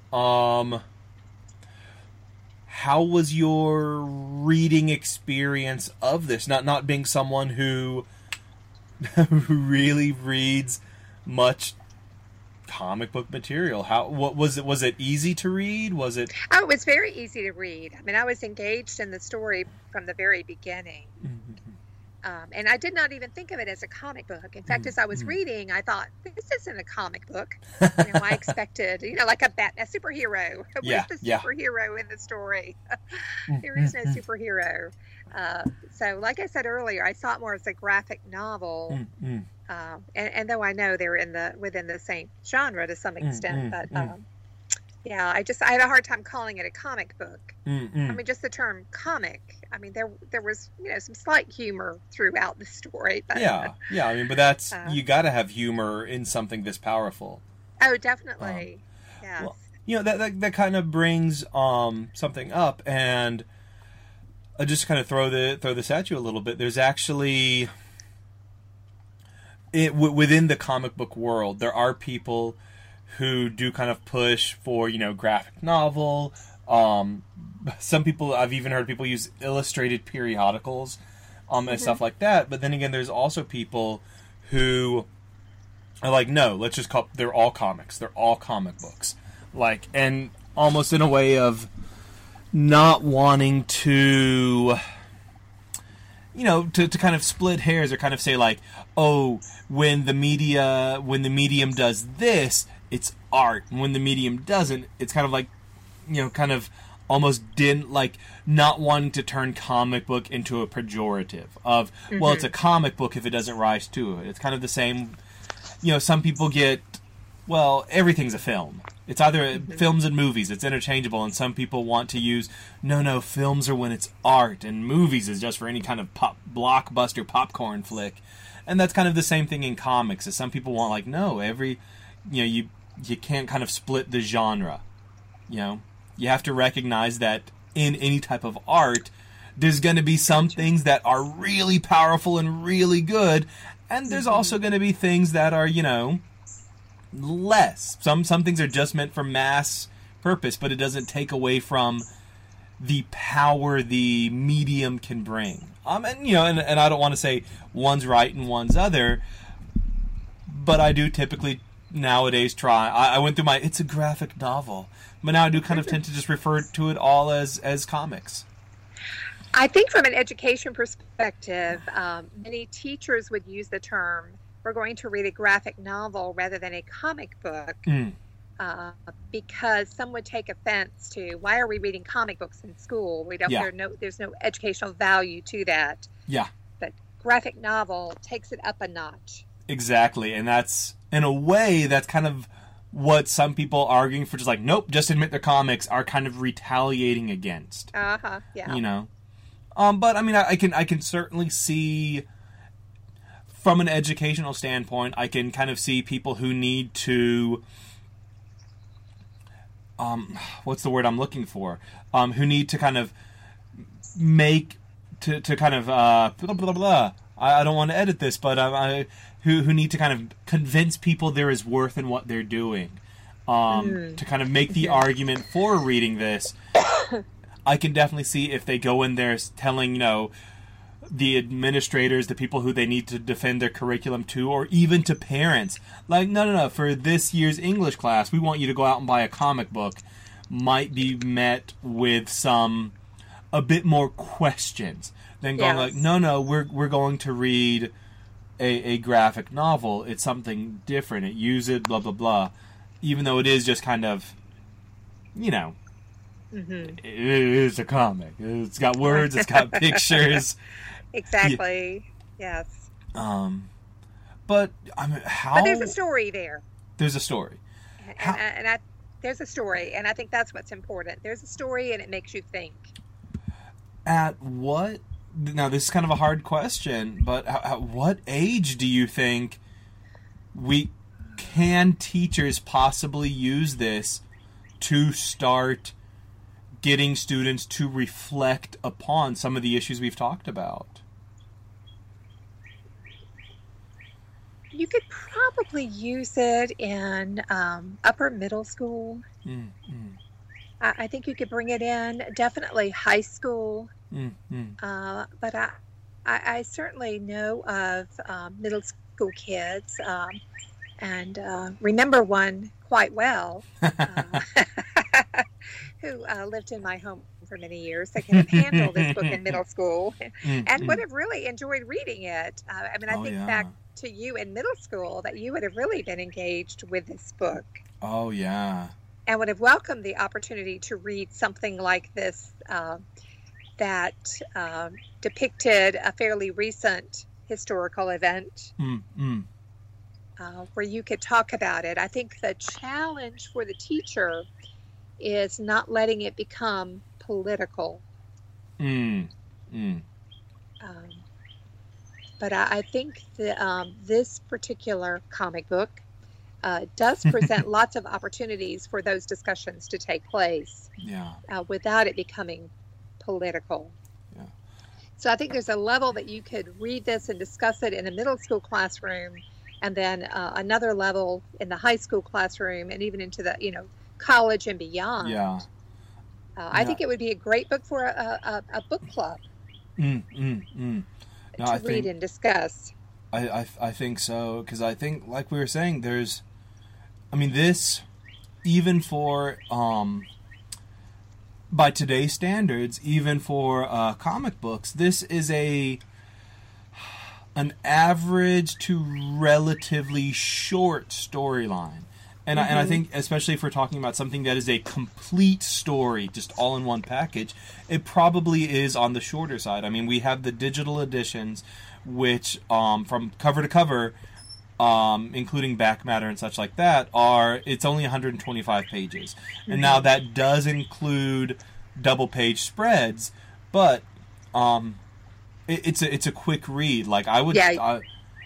how was your reading experience of this? Not being someone who really reads much comic book material. What was it? Was it easy to read? Was it? Oh, it was very easy to read. I mean, I was engaged in the story from the very beginning. And I did not even think of it as a comic book. In fact, as I was reading, I thought, this isn't a comic book. You know, I expected, you know, like a superhero. Yeah, Where's the superhero in the story? There is no superhero. So, like I said earlier, I saw it more as a graphic novel. And though I know they're within the same genre to some extent, but yeah, I had a hard time calling it a comic book. I mean, just the term comic. I mean, there was, you know, some slight humor throughout the story. But, yeah. I mean, but that's you got to have humor in something this powerful. Oh, definitely. Yes. Well, you know, that kind of brings something up, and I just kind of throw this at you a little bit. There's actually within the comic book world, there are people who do kind of push for, you know, graphic novel. Some people, I've even heard people use illustrated periodicals and stuff like that. But then again, there's also people who are like, no, let's just call they're all comics. They're all comic books. Like, and almost in a way of not wanting to, you know, to kind of split hairs or kind of say like, oh, when the medium does this, it's art. And when the medium doesn't, it's kind of like, you know, kind of almost didn't like not wanting to turn comic book into a pejorative of, well, it's a comic book if it doesn't rise to it. It's kind of the same, you know, some people get, well, everything's a film. It's either films and movies. It's interchangeable. And some people want to use, no, films are when it's art and movies is just for any kind of blockbuster popcorn flick. And that's kind of the same thing in comics. As some people want like, no, you know, you can't kind of split the genre, you know. You have to recognize that in any type of art, there's going to be some things that are really powerful and really good, And there's also going to be things that are, less. Some things are just meant for mass purpose, but it doesn't take away from the power the medium can bring. And I don't want to say one's right and one's other, but I do typically nowadays try. I went through it's a graphic novel, but now I do kind of tend to just refer to it all as comics. I think from an education perspective, many teachers would use the term, we're going to read a graphic novel rather than a comic book, because some would take offense to, why are we reading comic books in school? There's no educational value to that. Yeah. But graphic novel takes it up a notch. Exactly, and that's, in a way, that's kind of what some people arguing for, just like, nope, just admit they're comics, are kind of retaliating against. Yeah. But I mean, I can certainly see, from an educational standpoint, I can kind of see people who need to, what's the word I'm looking for? Who need to kind of make, to kind of, blah, blah, blah. I don't want to edit this, but who need to kind of convince people there is worth in what they're doing, to kind of make the argument for reading this. I can definitely see if they go in there telling, the administrators, the people who they need to defend their curriculum to, or even to parents, like, no, for this year's English class, we want you to go out and buy a comic book, might be met with a bit more questions than going like, no, we're going to read a graphic novel. It's something different. It uses blah, blah, blah. Even though it is just kind of, it is a comic. It's got words. It's got pictures. Exactly. Yeah. Yes. But I mean, how? But there's a story there. There's a story. There's a story, and I think that's what's important. There's a story, and it makes you think. At what? Now, this is kind of a hard question, but at what age do you think can teachers possibly use this to start getting students to reflect upon some of the issues we've talked about? You could probably use it in upper middle school. I think you could bring it in, definitely high school. But I certainly know of middle school kids, and remember one quite well, who lived in my home for many years, that could have handled this book in middle school and would have really enjoyed reading it. I think back to you in middle school, that you would have really been engaged with this book. Oh, yeah. And would have welcomed the opportunity to read something like this that depicted a fairly recent historical event where you could talk about it. I think the challenge for the teacher is not letting it become political. But I think that this particular comic book does present lots of opportunities for those discussions to take place without it becoming political. Yeah. So I think there's a level that you could read this and discuss it in a middle school classroom, and then another level in the high school classroom, and even into the college and beyond. Yeah. I think it would be a great book for a book club to read and discuss. I think so, because I think, like we were saying, this, even for by today's standards, even for comic books, this is an average to relatively short storyline. And I think, especially if we're talking about something that is a complete story, just all in one package, it probably is on the shorter side. I mean, we have the digital editions, which from cover to cover, including back matter and such like that, it's only 125 pages. And now that does include double page spreads, but it's a quick read. Like, I would, I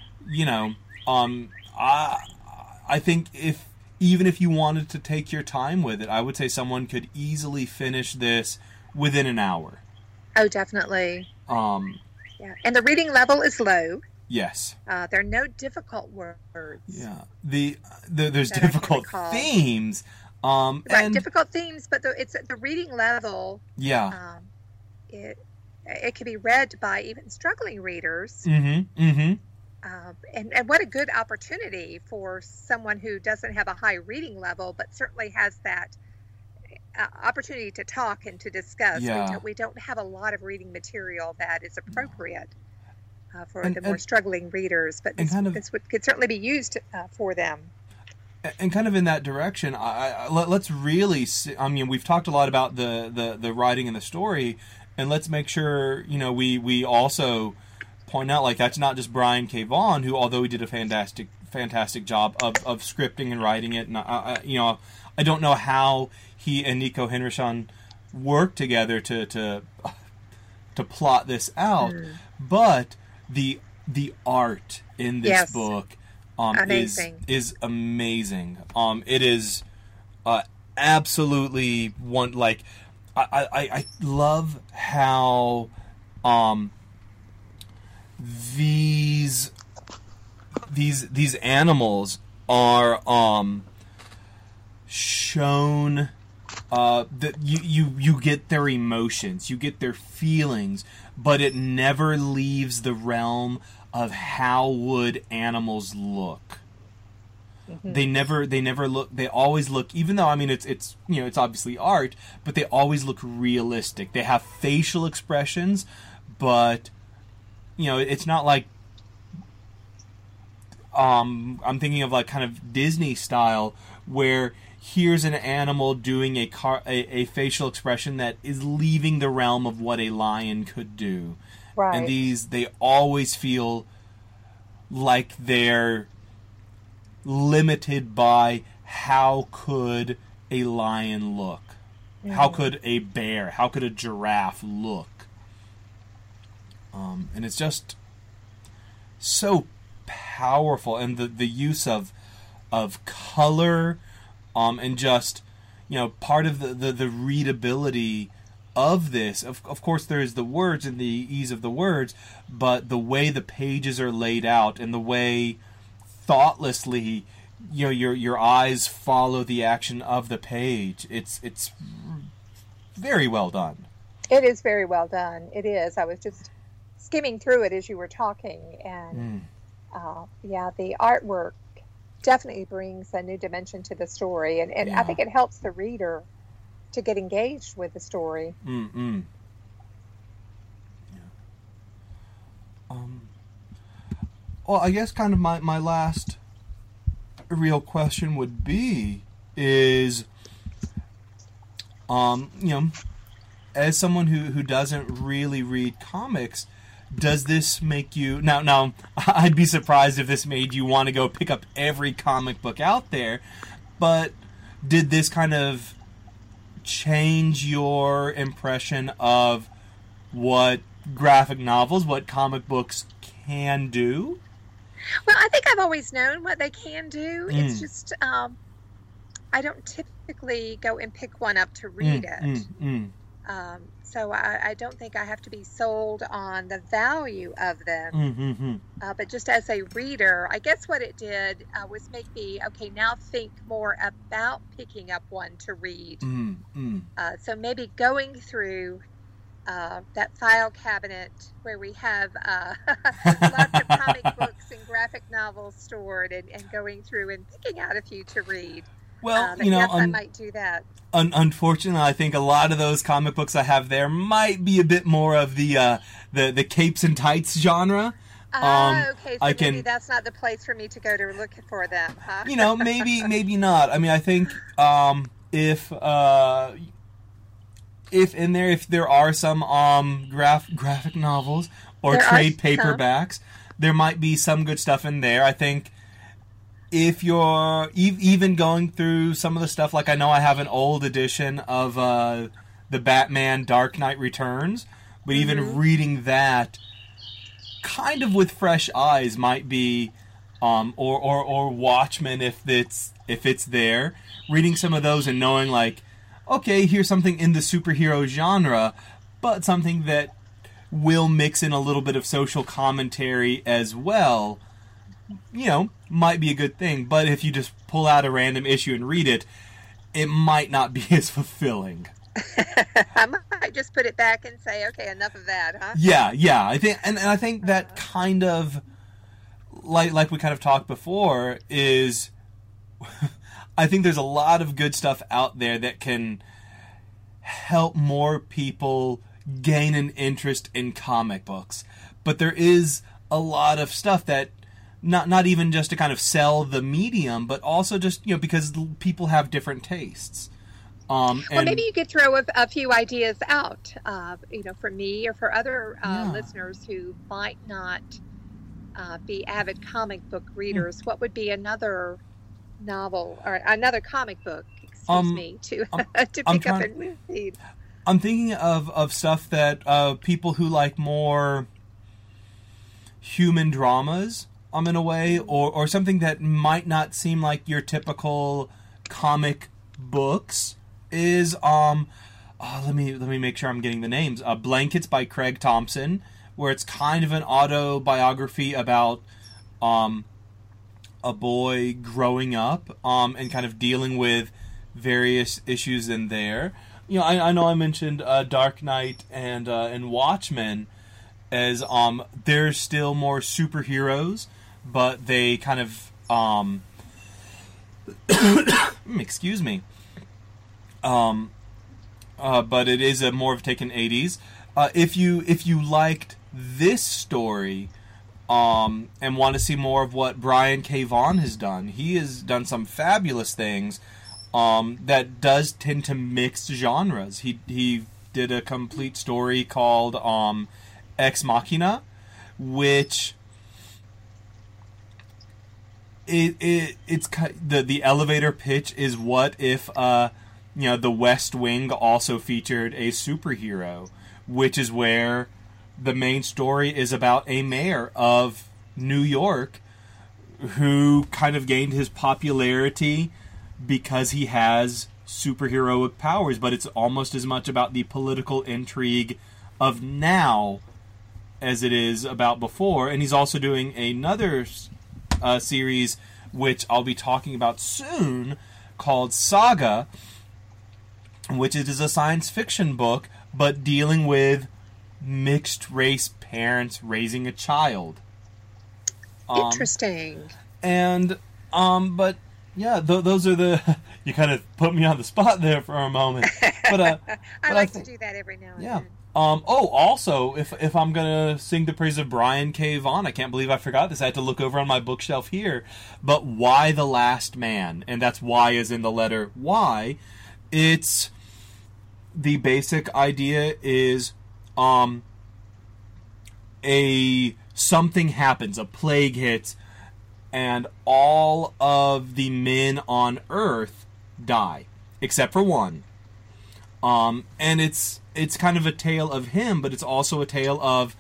think even if you wanted to take your time with it, I would say someone could easily finish this within an hour. Oh, definitely. Yeah, and the reading level is low. Yes. There are no difficult words. Yeah. There's difficult themes. Right, and difficult themes, but it's at the reading level. Yeah. It can be read by even struggling readers. Mm-hmm. Mm-hmm. And what a good opportunity for someone who doesn't have a high reading level, but certainly has that opportunity to talk and to discuss. Yeah. We don't have a lot of reading material that is appropriate for the more struggling readers, but this could certainly be used for them. And kind of in that direction, let's really see, I mean, we've talked a lot about the writing and the story, and let's make sure, we also point out, like, that's not just Brian K. Vaughan, who, although he did a fantastic job of scripting and writing it, and I don't know how he and Nico Henrichon worked together to plot this out, but the art in this book is amazing. It is absolutely one, like, I love how these animals are shown, that you get their emotions, you get their feelings, but it never leaves the realm of how would animals look. Mm-hmm. They never look. They always look. Even though, I mean, it's obviously art, but they always look realistic. They have facial expressions, but it's not like. I'm thinking of, like, kind of Disney style, where here's an animal doing a facial expression that is leaving the realm of what a lion could do. Right. And they always feel like they're limited by how could a lion look? Mm-hmm. How could a bear, how could a giraffe look? And it's just so powerful, and the use of color, and just part of the readability of this. Of course, there's the words and the ease of the words, but the way the pages are laid out and the way thoughtlessly your eyes follow the action of the page, it's very well done. It is very well done. It is. I was just skimming through it as you were talking, and the artwork definitely brings a new dimension to the story, and I think it helps the reader to get engaged with the story. Mm-hmm. Yeah. Well, I guess kind of my last real question would be is, as someone who doesn't really read comics, does this make you... Now, I'd be surprised if this made you want to go pick up every comic book out there, but did this kind of change your impression of what graphic novels, what comic books can do? Well, I think I've always known what they can do. It's just, I don't typically go and pick one up to read it. So I don't think I have to be sold on the value of them. But just as a reader, I guess what it did was make me, okay, now think more about picking up one to read. So maybe going through that file cabinet where we have lots of comic books and graphic novels stored, and going through and picking out a few to read. Well, yes, I might do that. Unfortunately, I think a lot of those comic books I have there might be a bit more of the capes and tights genre. Okay, so maybe that's not the place for me to go to look for them, huh? Maybe not. I mean, I think if there are some graphic novels or trade paperbacks, there might be some good stuff in there. I think if you're even going through some of the stuff, like I know I have an old edition of the Batman Dark Knight Returns, but even reading that kind of with fresh eyes might be, or Watchmen if it's there, reading some of those and knowing, like, okay, here's something in the superhero genre, but something that will mix in a little bit of social commentary as well, might be a good thing. But if you just pull out a random issue and read it, it might not be as fulfilling. I might just put it back and say, okay, enough of that, huh? Yeah. I think, and I think that kind of, like we kind of talked before, is I think there's a lot of good stuff out there that can help more people gain an interest in comic books. But there is a lot of stuff that not even just to kind of sell the medium, but also just, because people have different tastes. Well, maybe you could throw a few ideas out, for me or for other listeners who might not be avid comic book readers. What would be another novel or another comic book, to pick up and read? I'm thinking of stuff that people who like more human dramas, in a way, or something that might not seem like your typical comic books. Is let me make sure I'm getting the names. Blankets by Craig Thompson, where it's kind of an autobiography about a boy growing up and kind of dealing with various issues in there. I know I mentioned Dark Knight and Watchmen as they're still more superheroes, but they kind of excuse me. But it is a more of taken 80s. If you liked this story, and want to see more of what Brian K. Vaughan has done, he has done some fabulous things, that does tend to mix genres. He did a complete story called, Ex Machina, which it's the elevator pitch is what if, The West Wing also featured a superhero, which is where the main story is about a mayor of New York who kind of gained his popularity because he has superheroic powers, but it's almost as much about the political intrigue of now as it is about before. And he's also doing another series, which I'll be talking about soon, called Saga, which is a science fiction book, but dealing with mixed race parents raising a child. Interesting. And, but, yeah, those are the... You kind of put me on the spot there for a moment. But I like to do that every now and then. Also, if I'm going to sing the praise of Brian K. Vaughan, I can't believe I forgot this. I had to look over on my bookshelf here. But Y the Last Man, and that's Y as in the letter Y. It's... The basic idea is something happens, a plague hits, and all of the men on Earth die, except for one. And it's kind of a tale of him, but it's also a tale of,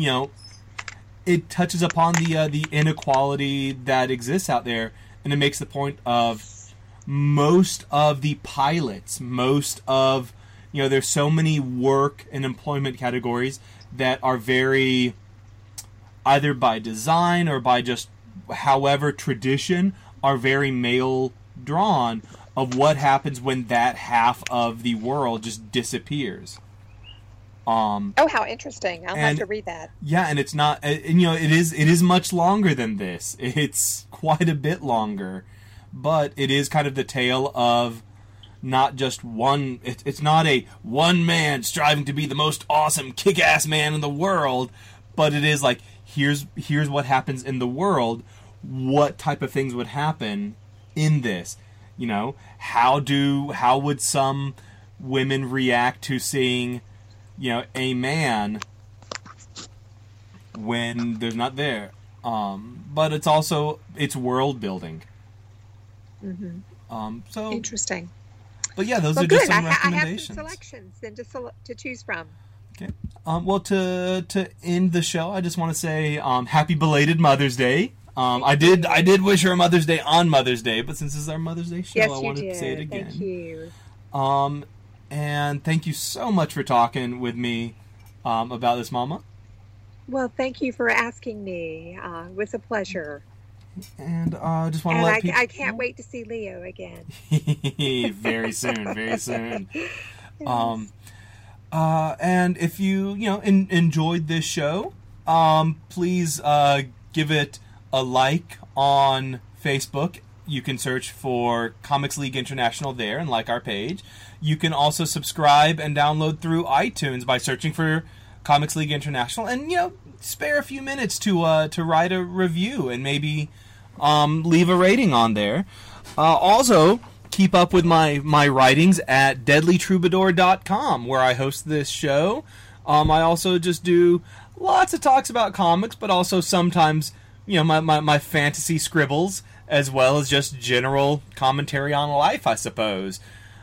it touches upon the inequality that exists out there, and it makes the point of most of the pilots, there's so many work and employment categories that are very, either by design or by just however tradition, are very male drawn, of what happens when that half of the world just disappears. How interesting. I'll have to read that. Yeah, and it's not, it is much longer than this. It's quite a bit longer, but it is kind of the tale of not just one, it's not a one man striving to be the most awesome kick-ass man in the world, but it is like, here's what happens in the world, what type of things would happen in this, how would some women react to seeing, a man when there's not there, but it's world building. So interesting. But yeah, those are just some recommendations. I have some selections then to choose from. Okay. Well, to end the show, I just want to say happy belated Mother's Day. I did wish her a Mother's Day on Mother's Day, but since this is our Mother's Day show, I wanted to say it again. Thank you. And thank you so much for talking with me about this, Mama. Well, thank you for asking me. It was a pleasure. And just want to let people... I can't wait to see Leo again. Very soon, very soon. And if you enjoyed this show, please give it a like on Facebook. You can search for Comics League International there and like our page. You can also subscribe and download through iTunes by searching for Comics League International, and spare a few minutes to write a review and maybe leave a rating on there. Also, keep up with my writings at deadlytroubadour.com, where I host this show. I also just do lots of talks about comics, but also sometimes my fantasy scribbles, as well as just general commentary on life, I suppose.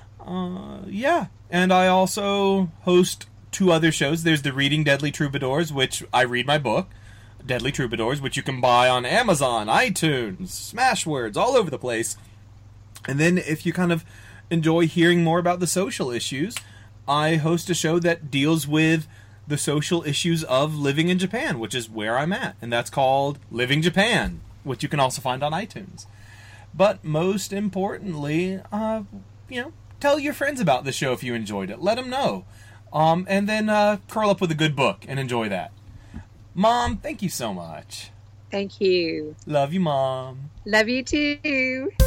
And I also host 2 other shows. There's the Reading Deadly Troubadours, which I read my book, Deadly Troubadours, which you can buy on Amazon, iTunes, Smashwords, all over the place. And then if you kind of enjoy hearing more about the social issues, I host a show that deals with the social issues of living in Japan, which is where I'm at. And that's called Living Japan, which you can also find on iTunes. But most importantly, tell your friends about the show if you enjoyed it. Let them know. And then curl up with a good book and enjoy that. Mom, thank you so much. Thank you. Love you, Mom. Love you too.